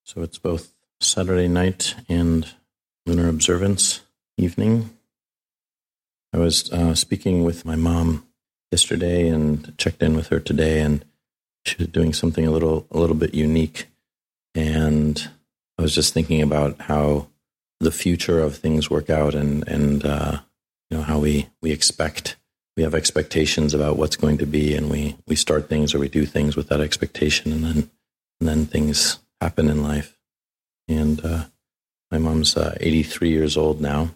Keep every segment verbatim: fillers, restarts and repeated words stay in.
So it's both Saturday night and lunar observance evening. I was uh, speaking with my mom yesterday and checked in with her today, and she was doing something a little a little bit unique. And I was just thinking about how the future of things work out, and and uh, you know how we we expect we have expectations about what's going to be, and we we start things or we do things with that expectation, and then and then things happen in life. And uh, my mom's uh, eighty-three years old now,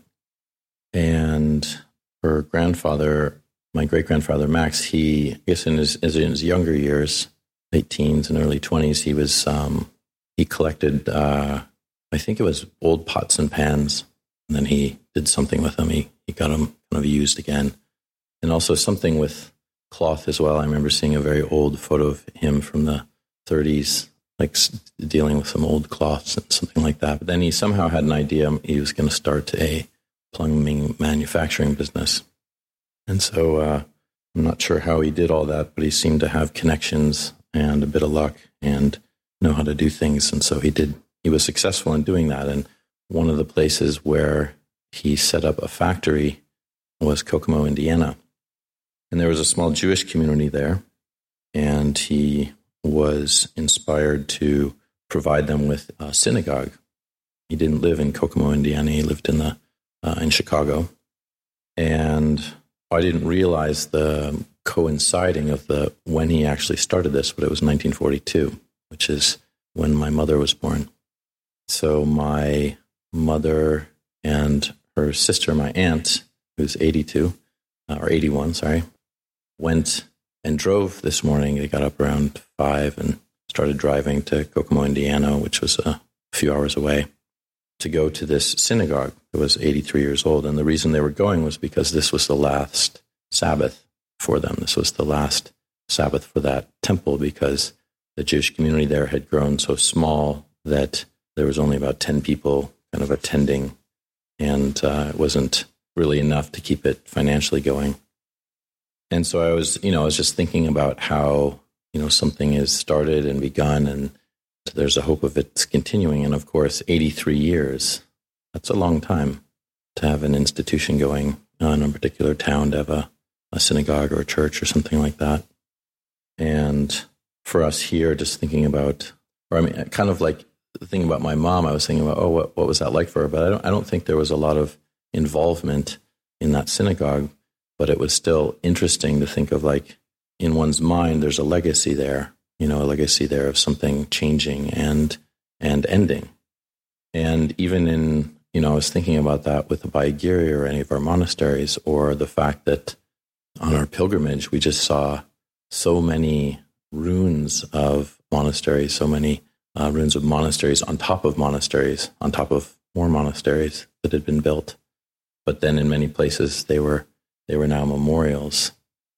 and her grandfather, my great-grandfather Max, he, I guess in his, in his younger years, late teens and early twenties, he was um, he collected, uh, I think it was old pots and pans, and then he did something with them. He he got them kind of used again, and also something with cloth as well. I remember seeing a very old photo of him from the thirties, like dealing with some old cloths and something like that. But then he somehow had an idea he was going to start a plumbing manufacturing business. And so uh, I'm not sure how he did all that, but he seemed to have connections and a bit of luck and know how to do things. And so he did, he was successful in doing that. And one of the places where he set up a factory was Kokomo, Indiana. And there was a small Jewish community there, and he was inspired to provide them with a synagogue. He didn't live in Kokomo, Indiana. He lived in the uh, in Chicago. And I didn't realize the coinciding of the when he actually started this, but it was nineteen forty-two, which is when my mother was born. So my mother and her sister, my aunt, who's eighty-two, uh, or eighty-one, sorry, went and drove this morning. They got up around five and started driving to Kokomo, Indiana, which was a few hours away, to go to this synagogue that was eighty-three years old. And the reason they were going was because this was the last Sabbath for them. This was the last Sabbath for that temple, because the Jewish community there had grown so small that there was only about ten people kind of attending, and uh, it wasn't really enough to keep it financially going. And so I was, you know, I was just thinking about how, you know, something is started and begun, and there's a hope of it continuing. And of course, eighty-three years, that's a long time to have an institution going in a particular town, to have a, a synagogue or a church or something like that. And for us here, just thinking about, or I mean, kind of like the thing about my mom, I was thinking about, oh, what, what was that like for her? But I don't, I don't think there was a lot of involvement in that synagogue. But it was still interesting to think of, like, in one's mind, there's a legacy there, you know, a legacy there of something changing and and ending. And even in, you know, I was thinking about that with the Abhayagiri or any of our monasteries, or the fact that on our pilgrimage, we just saw so many ruins of monasteries, so many uh, ruins of monasteries on top of monasteries, on top of more monasteries that had been built. But then in many places, they were They were now memorials.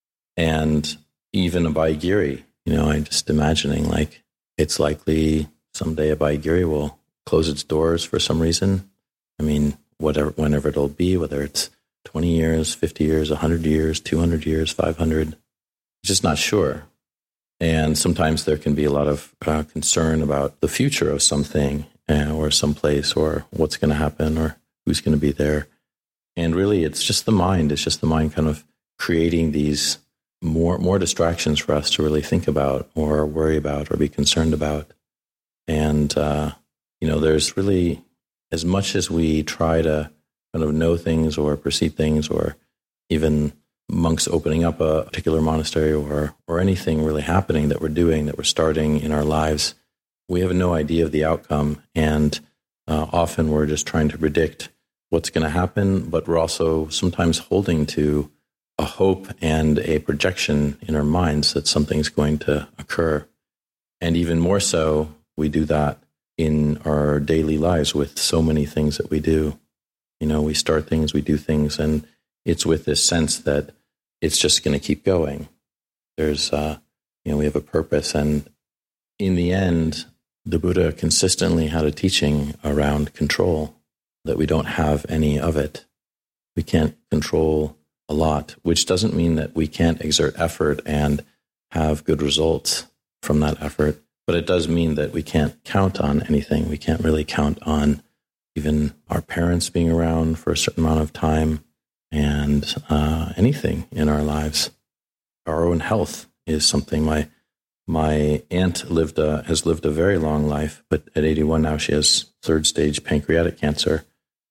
And even Abhayagiri, you know, I'm just imagining, like, it's likely someday Abhayagiri will close its doors for some reason. I mean, whatever, whenever it'll be, whether it's twenty years, fifty years, one hundred years, two hundred years, five hundred, just not sure. And sometimes there can be a lot of uh, concern about the future of something uh, or some place, or what's going to happen, or who's going to be there. And really, it's just the mind. It's just the mind kind of creating these more more distractions for us to really think about, or worry about, or be concerned about. And, uh, you know, there's really, as much as we try to kind of know things or perceive things, or even monks opening up a particular monastery, or or anything really happening that we're doing, that we're starting in our lives, we have no idea of the outcome. And uh, often we're just trying to predict what's going to happen, but we're also sometimes holding to a hope and a projection in our minds that something's going to occur. And even more so, we do that in our daily lives with so many things that we do. You know, we start things, we do things, and it's with this sense that it's just going to keep going. There's, uh, you know, we have a purpose. And in the end, the Buddha consistently had a teaching around control, that we don't have any of it. We can't control a lot, which doesn't mean that we can't exert effort and have good results from that effort. But it does mean that we can't count on anything. We can't really count on even our parents being around for a certain amount of time and uh, anything in our lives. Our own health is something. My my aunt lived a, has lived a very long life, but at eighty-one now she has third stage pancreatic cancer.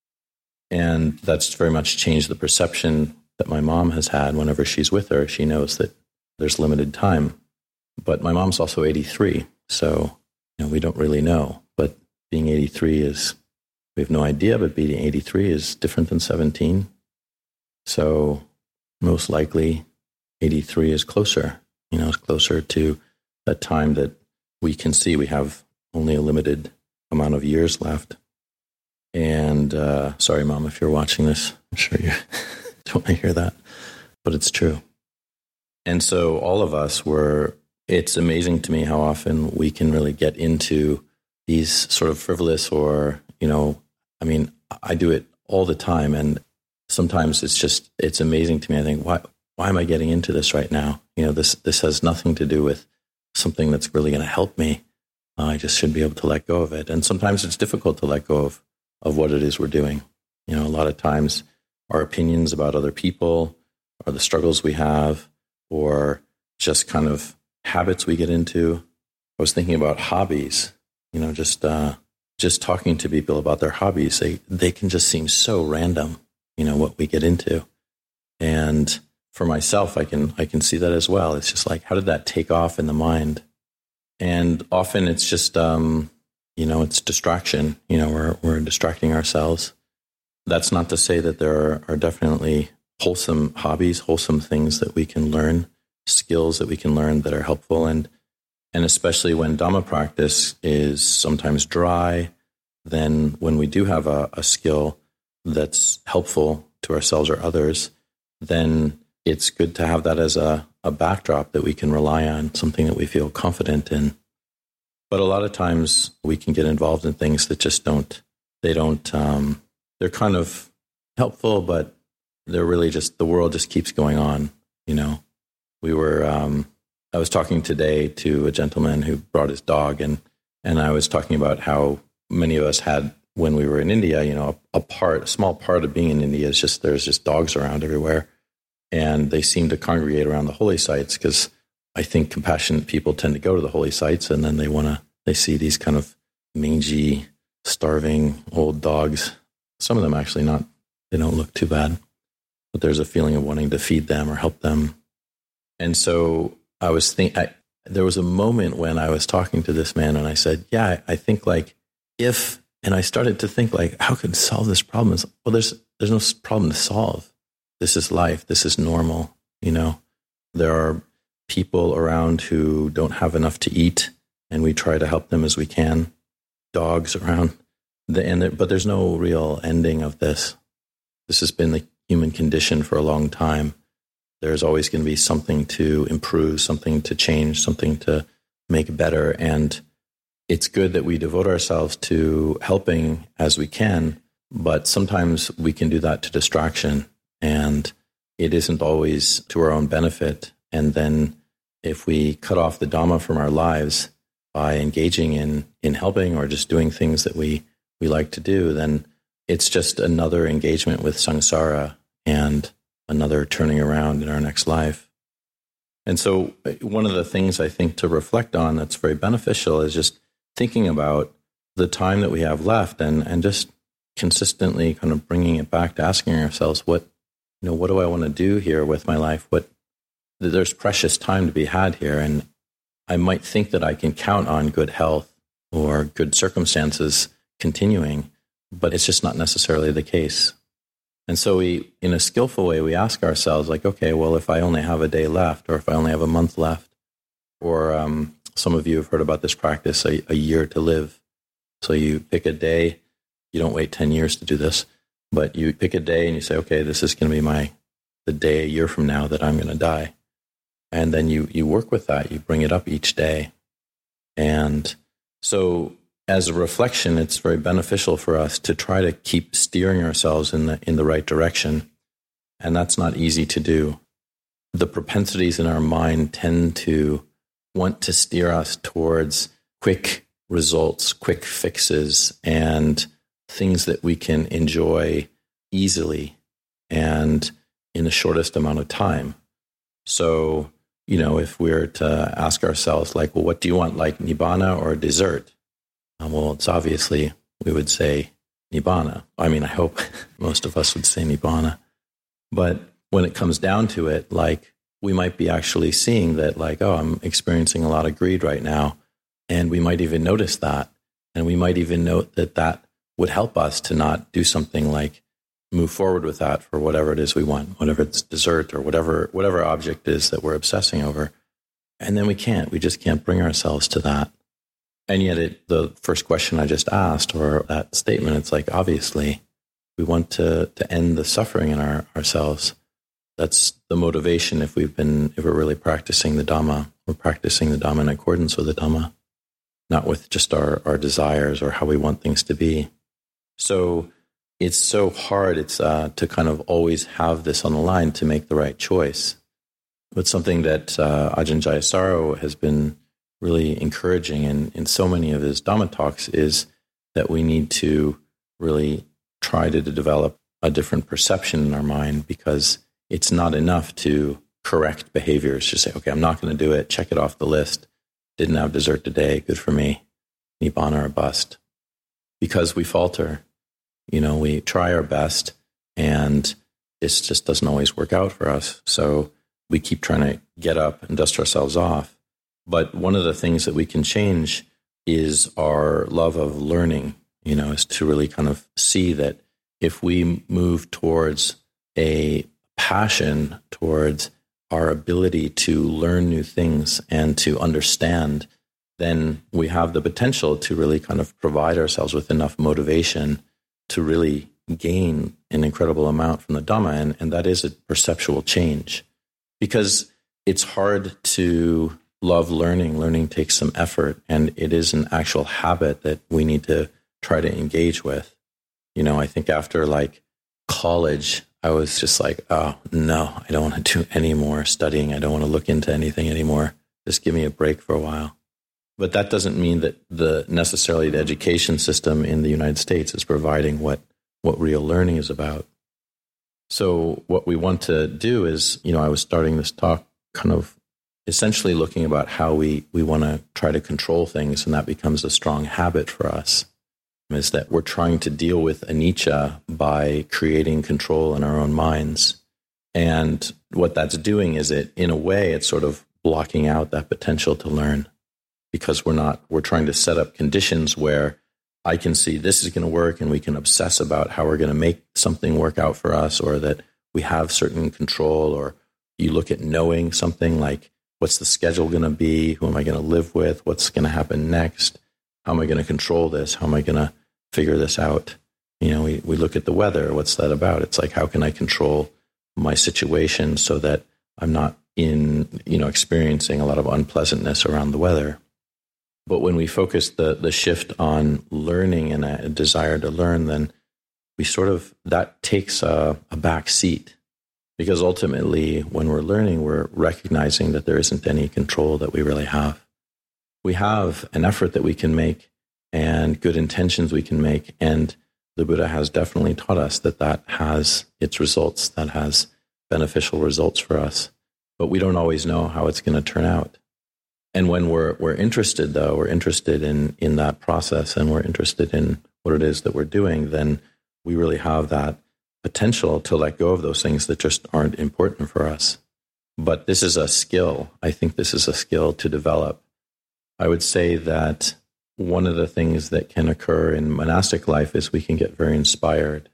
And that's very much changed the perception that my mom has had. Whenever she's with her, she knows that there's limited time. But my mom's also eighty-three, so you know, we don't really know. But being eighty-three is, we have no idea, but being eighty-three is different than seventeen. So most likely eighty-three is closer, you know, it's closer to that time that we can see we have only a limited amount of years left. And uh, sorry, Mom, if you're watching this, I'm sure you don't want to hear that, but it's true. And so all of us were, it's amazing to me how often we can really get into these sort of frivolous or, you know, I mean, I do it all the time. And sometimes it's just, it's amazing to me. I think, why, why am I getting into this right now? You know, this, this has nothing to do with something that's really going to help me. Uh, I just should be able to let go of it. And sometimes it's difficult to let go of, of what it is we're doing. You know, a lot of times our opinions about other people or the struggles we have or just kind of habits we get into. I was thinking about hobbies, you know, just, uh, just talking to people about their hobbies. They, they can just seem so random, you know, what we get into. And for myself, I can, I can see that as well. It's just like, how did that take off in the mind? And often it's just, um, you know, it's distraction. You know, we're, we're distracting ourselves. That's not to say that there are, are definitely wholesome hobbies, wholesome things that we can learn, skills that we can learn that are helpful. And, and especially when Dhamma practice is sometimes dry, then when we do have a, a skill that's helpful to ourselves or others, then it's good to have that as a, a backdrop that we can rely on, something that we feel confident in. But a lot of times we can get involved in things that just don't, they don't, um, they're kind of helpful, but they're really just, the world just keeps going on, you know. We were, um, I was talking today to a gentleman who brought his dog, and, and I was talking about how many of us had, when we were in India, you know, a, a part, a small part of being in India is just, there's just dogs around everywhere. And they seem to congregate around the holy sites because I think compassionate people tend to go to the holy sites and then they want to, they see these kind of mangy, starving old dogs. Some of them actually not, they don't look too bad, but there's a feeling of wanting to feed them or help them. And so I was thinking, there was a moment when I was talking to this man and I said, yeah, I, I think like if, and I started to think like, how could solve this problem? Well, there's, there's no problem to solve. This is life. This is normal. You know, there are people around who don't have enough to eat, and we try to help them as we can. Dogs around, the, and there, but there's no real ending of this. This has been the human condition for a long time. There's always going to be something to improve, something to change, something to make better. And it's good that we devote ourselves to helping as we can, but sometimes we can do that to distraction. And it isn't always to our own benefit. And then if we cut off the Dhamma from our lives by engaging in, in helping or just doing things that we, we like to do, then it's just another engagement with samsara and another turning around in our next life. And so one of the things I think to reflect on that's very beneficial is just thinking about the time that we have left and, and just consistently kind of bringing it back to asking ourselves, what, you know, what do I want to do here with my life? What, there's precious time to be had here. And I might think that I can count on good health or good circumstances continuing, but it's just not necessarily the case. And so we, in a skillful way, we ask ourselves like, okay, well, if I only have a day left, or if I only have a month left, or um, some of you have heard about this practice, a, a year to live. So you pick a day, you don't wait ten years to do this, but you pick a day and you say, okay, this is going to be my, the day a year from now that I'm going to die. And then you, you work with that, you bring it up each day. And so as a reflection, it's very beneficial for us to try to keep steering ourselves in the, in the right direction. And that's not easy to do. The propensities in our mind tend to want to steer us towards quick results, quick fixes, and things that we can enjoy easily and in the shortest amount of time. So, you know, if we're to ask ourselves, like, well, what do you want, like Nibbana or dessert? Um, well, it's obviously, we would say Nibbana. I mean, I hope most of us would say Nibbana. But when it comes down to it, like, we might be actually seeing that, like, oh, I'm experiencing a lot of greed right now. And we might even notice that. And we might even note that that would help us to not do something like move forward with that for whatever it is we want, whatever it's dessert or whatever whatever object is that we're obsessing over. And then we can't. We just can't bring ourselves to that. And yet it, the first question I just asked, or that statement, it's like, obviously, we want to, to end the suffering in our, ourselves. That's the motivation if we've been, if we're really practicing the Dhamma, we're practicing the Dhamma in accordance with the Dhamma, not with just our, our desires or how we want things to be. So it's so hard it's uh, to kind of always have this on the line to make the right choice. But something that uh, Ajahn Jayasaro has been really encouraging in, in so many of his Dhamma talks is that we need to really try to, to develop a different perception in our mind, because it's not enough to correct behaviors. Just say, okay, I'm not going to do it. Check it off the list. Didn't have dessert today. Good for me. Nibbana or bust. Because we falter. You know, we try our best and this just doesn't always work out for us. So we keep trying to get up and dust ourselves off. But one of the things that we can change is our love of learning, you know, is to really kind of see that if we move towards a passion towards our ability to learn new things and to understand, then we have the potential to really kind of provide ourselves with enough motivation to really gain an incredible amount from the Dhamma. And, and that is a perceptual change, because it's hard to love learning. Learning takes some effort, and it is an actual habit that we need to try to engage with. You know, I think after like college, I was just like, oh, no, I don't want to do any more studying. I don't want to look into anything anymore. Just give me a break for a while. But that doesn't mean that the necessarily the education system in the United States is providing what, what real learning is about. So what we want to do is, you know, I was starting this talk kind of essentially looking about how we, we want to try to control things, and that becomes a strong habit for us, is that we're trying to deal with anicca by creating control in our own minds. And what that's doing is it, in a way, it's sort of blocking out that potential to learn, because we're not, we're trying to set up conditions where I can see this is going to work, and we can obsess about how we're going to make something work out for us, or that we have certain control. Or you look at knowing something like, what's the schedule going to be? Who am I going to live with? What's going to happen next? How am I going to control this? How am I going to figure this out? You know, we, we look at the weather. What's that about? It's like, how can I control my situation so that I'm not in, you know, experiencing a lot of unpleasantness around the weather? But when we focus the, the shift on learning and a desire to learn, then we sort of, that takes a, a back seat. Because ultimately, when we're learning, we're recognizing that there isn't any control that we really have. We have an effort that we can make and good intentions we can make. And the Buddha has definitely taught us that that has its results, that has beneficial results for us. But we don't always know how it's going to turn out. And when we're we're interested, though, we're interested in, in that process, and we're interested in what it is that we're doing, then we really have that potential to let go of those things that just aren't important for us. But this is a skill. I think this is a skill to develop. I would say that one of the things that can occur in monastic life is we can get very inspired,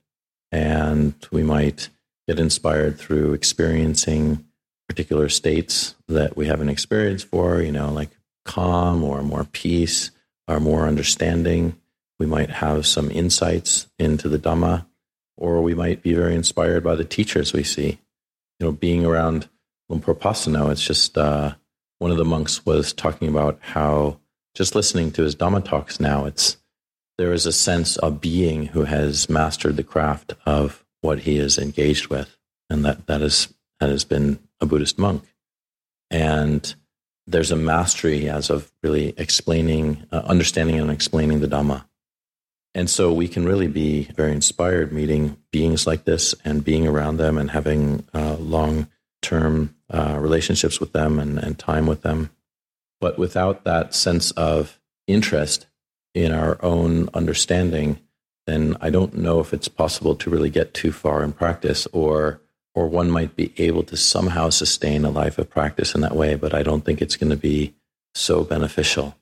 and we might get inspired through experiencing particular states that we haven't experienced for, you know, like calm or more peace or more understanding. We might have some insights into the Dhamma, or we might be very inspired by the teachers we see. You know, being around Lumpur Pasano, it's just, uh, one of the monks was talking about how just listening to his Dhamma talks now, it's, there is a sense of being who has mastered the craft of what he is engaged with. And that, that is, that has been a Buddhist monk. And there's a mastery as of really explaining, uh, understanding and explaining the Dhamma. And so we can really be very inspired meeting beings like this and being around them and having uh, long-term uh, relationships with them and, and time with them. But without that sense of interest in our own understanding, then I don't know if it's possible to really get too far in practice, or or one might be able to somehow sustain a life of practice in that way, but I don't think it's going to be so beneficial.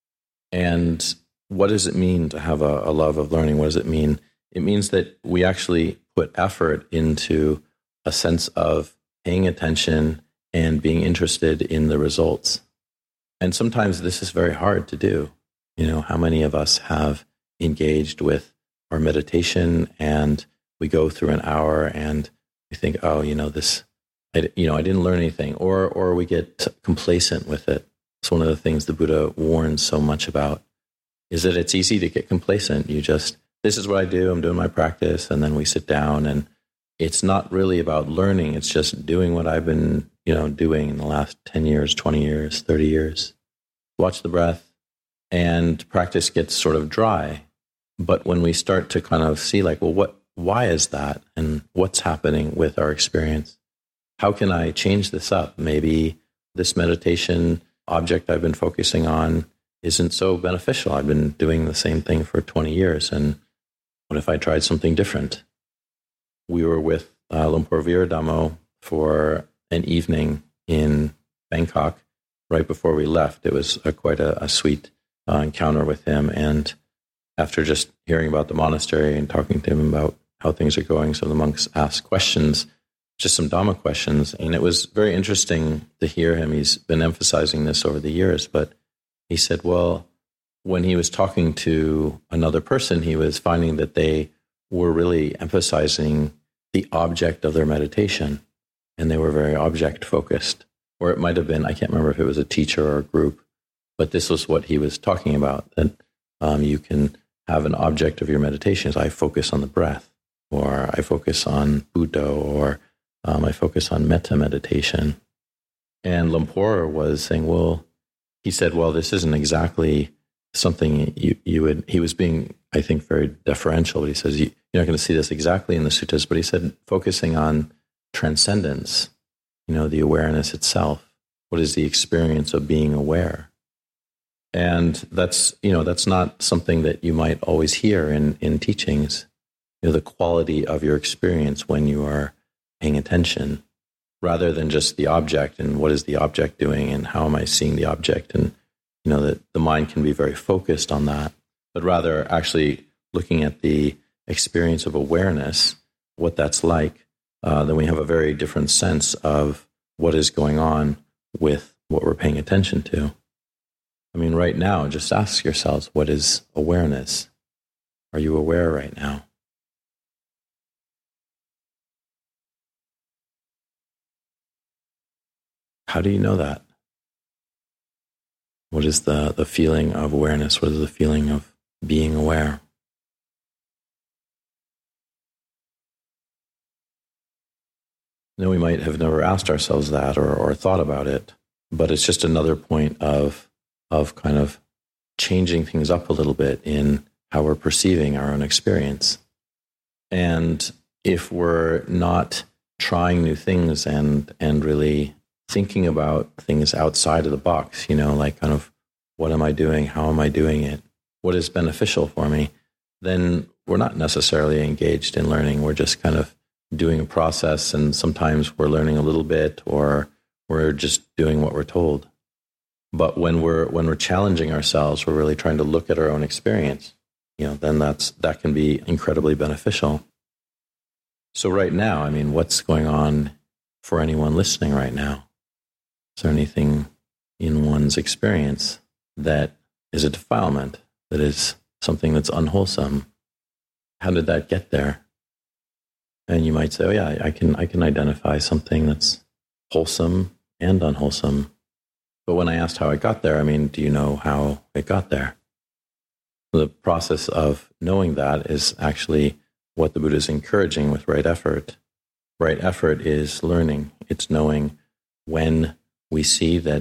And what does it mean to have a, a love of learning? What does it mean? It means that we actually put effort into a sense of paying attention and being interested in the results. And sometimes this is very hard to do. You know, how many of us have engaged with our meditation and we go through an hour and we think, oh, you know, this, I, you know, I didn't learn anything, or or we get complacent with it. It's one of the things the Buddha warns so much about, is that it's easy to get complacent. You just, this is what I do, I'm doing my practice, and then we sit down, and it's not really about learning, it's just doing what I've been, you know, doing in the last ten years, twenty years, thirty years. Watch the breath, and practice gets sort of dry. But when we start to kind of see like, well, what, why is that? And what's happening with our experience? How can I change this up? Maybe this meditation object I've been focusing on isn't so beneficial. I've been doing the same thing for twenty years. And what if I tried something different? We were with uh, Lumpur Viradamo for an evening in Bangkok right before we left. It was a, quite a, a sweet uh, encounter with him. And after just hearing about the monastery and talking to him about how things are going, so the monks asked questions, just some Dhamma questions. And it was very interesting to hear him. He's been emphasizing this over the years, but he said, well, when he was talking to another person, he was finding that they were really emphasizing the object of their meditation, and they were very object focused. Or it might have been, I can't remember if it was a teacher or a group, but this was what he was talking about, that um, you can have an object of your meditation as I focus on the breath, or I focus on Buddha, or um, I focus on metta meditation. And Lumpur was saying, well, he said, well, this isn't exactly something you, you would, he was being, I think, very deferential. But he says, you, you're not going to see this exactly in the suttas, but he said, focusing on transcendence, you know, the awareness itself. What is the experience of being aware? And that's, you know, that's not something that you might always hear in, in teachings, you know, the quality of your experience when you are paying attention, rather than just the object and what is the object doing and how am I seeing the object. And, you know, that the mind can be very focused on that, but rather actually looking at the experience of awareness, what that's like, uh, then we have a very different sense of what is going on with what we're paying attention to. I mean, right now, just ask yourselves, what is awareness? Are you aware right now? How do you know that? What is the, the feeling of awareness? What is the feeling of being aware? You know, we might have never asked ourselves that or, or thought about it, but it's just another point of of kind of changing things up a little bit in how we're perceiving our own experience. And if we're not trying new things and and really thinking about things outside of the box, you know, like kind of, what am I doing? How am I doing it? What is beneficial for me? Then we're not necessarily engaged in learning. We're just kind of doing a process, and sometimes we're learning a little bit, or we're just doing what we're told. But when we're when we're challenging ourselves, we're really trying to look at our own experience, you know, then that's that can be incredibly beneficial. So right now, I mean, what's going on for anyone listening right now? Is there anything in one's experience that is a defilement, that is something that's unwholesome? How did that get there? And you might say, oh yeah, I can I can identify something that's wholesome and unwholesome. But when I asked how it got there, I mean, do you know how it got there? The process of knowing that is actually what the Buddha is encouraging with right effort. Right effort is learning. It's knowing when we see that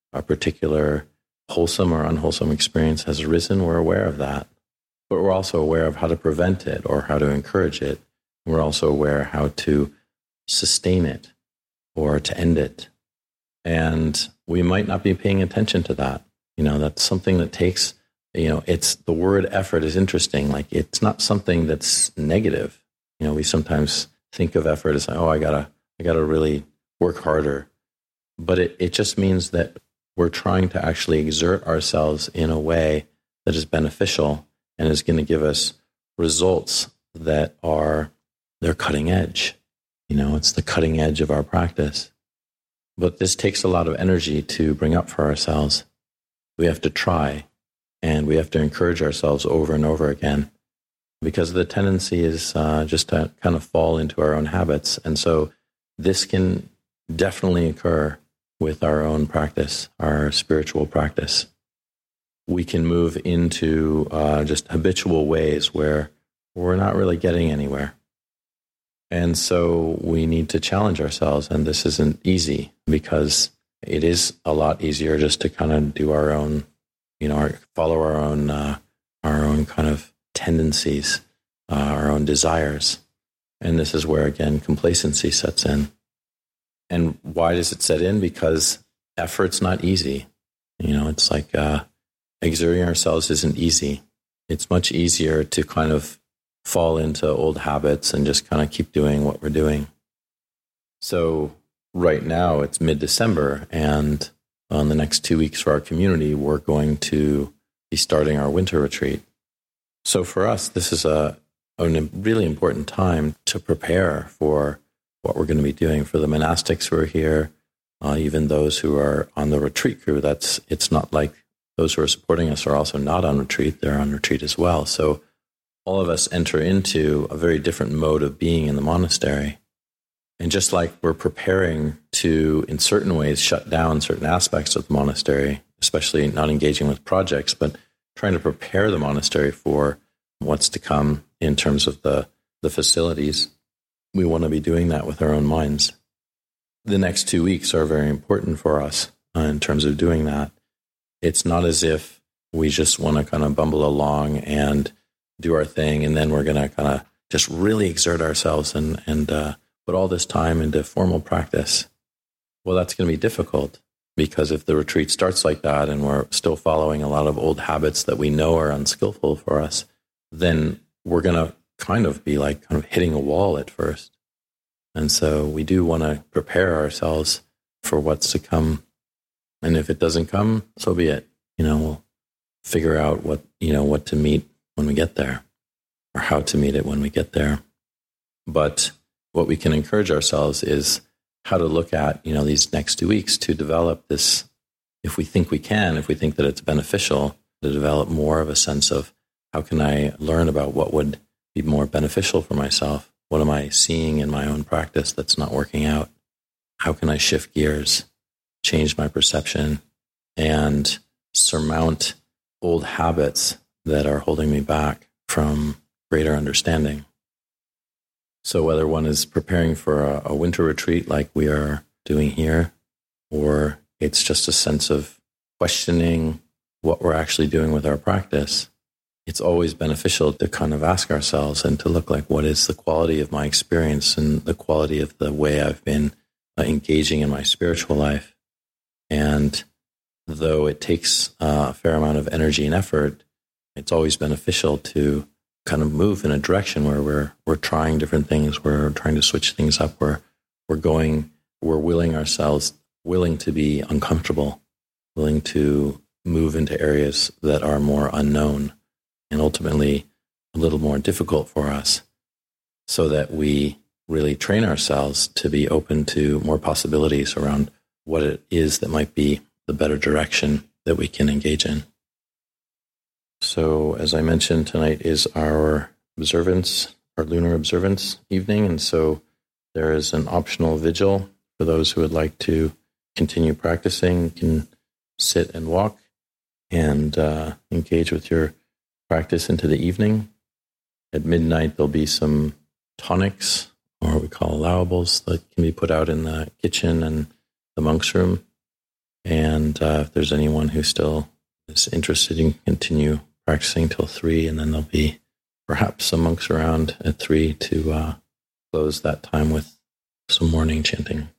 a particular wholesome or unwholesome experience has arisen, we're aware of that. But we're also aware of how to prevent it or how to encourage it. We're also aware how to sustain it or to end it. And we might not be paying attention to that. You know, that's something that takes, you know, it's the word effort is interesting. Like, it's not something that's negative. You know, we sometimes think of effort as, oh, I gotta, I gotta really work harder. But it, it just means that we're trying to actually exert ourselves in a way that is beneficial and is going to give us results that are, they're cutting edge. You know, it's the cutting edge of our practice. But this takes a lot of energy to bring up for ourselves. We have to try, and we have to encourage ourselves over and over again, because the tendency is uh, just to kind of fall into our own habits. And so this can definitely occur with our own practice, our spiritual practice. We can move into uh, just habitual ways where we're not really getting anywhere. And so we need to challenge ourselves, and this isn't easy because it is a lot easier just to kind of do our own, you know, our, follow our own, uh, our own kind of tendencies, uh, our own desires. And this is where, again, complacency sets in. And why does it set in? Because effort's not easy. You know, it's like uh, exerting ourselves isn't easy. It's much easier to kind of fall into old habits and just kind of keep doing what we're doing. So right now it's mid-December, and on the next two weeks for our community, we're going to be starting our winter retreat. So for us, this is a, a really important time to prepare for what we're going to be doing. For the monastics who are here, uh, even those who are on the retreat crew, that's it's not like those who are supporting us are also not on retreat. They're on retreat as well. So all of us enter into a very different mode of being in the monastery. And just like we're preparing to, in certain ways, shut down certain aspects of the monastery, especially not engaging with projects, but trying to prepare the monastery for what's to come in terms of the, the facilities, we want to be doing that with our own minds. The next two weeks are very important for us uh, in terms of doing that. It's not as if we just want to kind of bumble along and do our thing, and then we're going to kind of just really exert ourselves and, and uh, put all this time into formal practice. Well, that's going to be difficult, because if the retreat starts like that and we're still following a lot of old habits that we know are unskillful for us, then we're going to kind of be like kind of hitting a wall at first. And so we do want to prepare ourselves for what's to come. And if it doesn't come, so be it. You know, we'll figure out what, you know, what to meet when we get there, or how to meet it when we get there. But what we can encourage ourselves is how to look at, you know, these next two weeks to develop this, if we think we can, if we think that it's beneficial, to develop more of a sense of how can I learn about what would be more beneficial for myself? What am I seeing in my own practice that's not working out? How can I shift gears, change my perception, and surmount old habits that are holding me back from greater understanding? So whether one is preparing for a, a winter retreat like we are doing here, or it's just a sense of questioning what we're actually doing with our practice, it's always beneficial to kind of ask ourselves and to look like, what is the quality of my experience and the quality of the way I've been uh, engaging in my spiritual life. And though it takes uh, a fair amount of energy and effort, it's always beneficial to kind of move in a direction where we're we're trying different things, we're trying to switch things up, we're we're going, we're willing ourselves, willing to be uncomfortable, willing to move into areas that are more unknown and ultimately a little more difficult for us, so that we really train ourselves to be open to more possibilities around what it is that might be the better direction that we can engage in. So, as I mentioned, tonight is our observance, our lunar observance evening, and so there is an optional vigil for those who would like to continue practicing. You can sit and walk and uh, engage with your practice into the evening. At midnight, there'll be some tonics, or what we call allowables, that can be put out in the kitchen and the monk's room. And uh, if there's anyone who still is interested in continue practicing till three, and then there'll be perhaps some monks around at three to uh, close that time with some morning chanting.